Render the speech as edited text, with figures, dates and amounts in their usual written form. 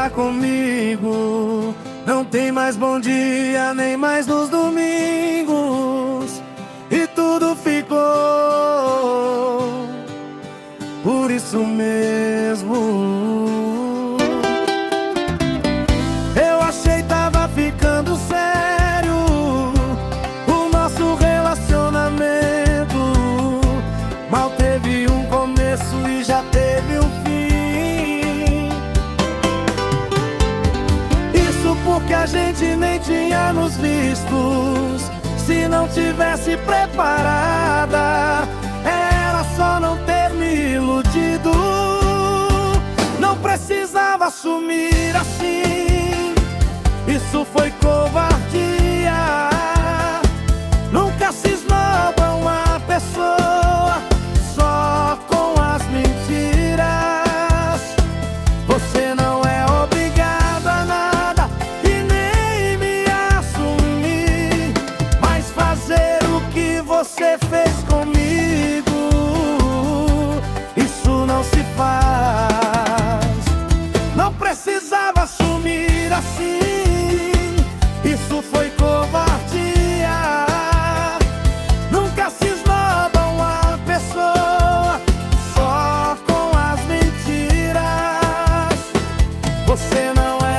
tá comigo. Não tem mais bom dia, nem mais nos domingos. E tudo ficou por isso mesmo. Eu achei tava ficando sério o nosso relacionamento. Mal teve um começo e já teve um fim. Isso porque a gente nem tinha nos vistos. Se não tivesse preparada, era só não ter me iludido. Não precisava assumir assim. Isso foi covardia. Nunca se esnoba uma pessoa só com as mentiras. Você não é obrigado a nada e nem me assumir, mas fazer o que você fez comigo, isso não se faz. Não precisava assumir assim. Isso foi covardia. Nunca se esnoba uma pessoa só com as mentiras. Você não é